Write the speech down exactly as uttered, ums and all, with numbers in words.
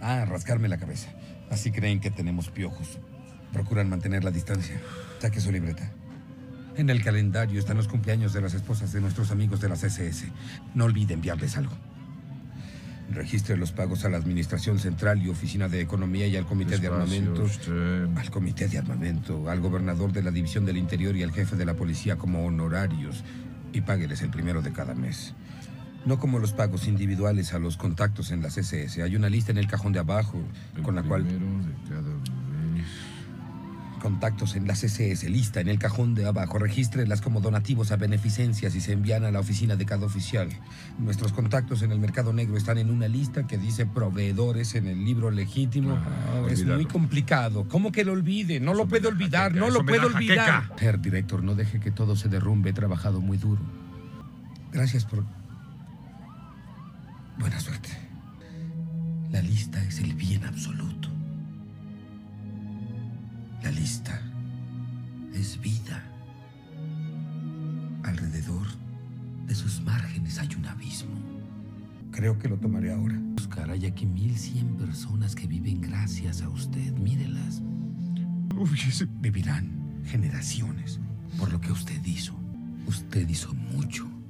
Ah, rascarme la cabeza. Así creen que tenemos piojos. Procuran mantener la distancia. Saque su libreta. En el calendario están los cumpleaños de las esposas de nuestros amigos de las S S. No olvide enviarles algo. Registre los pagos a la Administración Central y Oficina de Economía y al Comité de Armamento. Usted. Al Comité de Armamento, al gobernador de la División del Interior y al jefe de la policía como honorarios. Y págueles el primero de cada mes. No como los pagos individuales a los contactos en las S S. Hay una lista en el cajón de abajo El con la cual... primero de cada mes. Contactos en las S S, lista en el cajón de abajo. Regístrelas como donativos a beneficencias y se envían a la oficina de cada oficial. Nuestros contactos en el mercado negro están en una lista que dice proveedores en el libro legítimo. Ah, es olvídalo. muy complicado. ¿Cómo que lo olvide? No Eso lo me puedo da olvidar, jaqueca, no eso lo me puedo da olvidar. jaqueca. Herr director, no deje que todo se derrumbe. He trabajado muy duro. Gracias por... Buena suerte. La lista es el bien absoluto. La lista es vida. Alrededor de sus márgenes hay un abismo. Creo que lo tomaré ahora. Oscar, hay aquí mil cien personas que viven gracias a usted. Mírelas. Uy, ese... Vivirán generaciones por lo que usted hizo. Usted hizo mucho.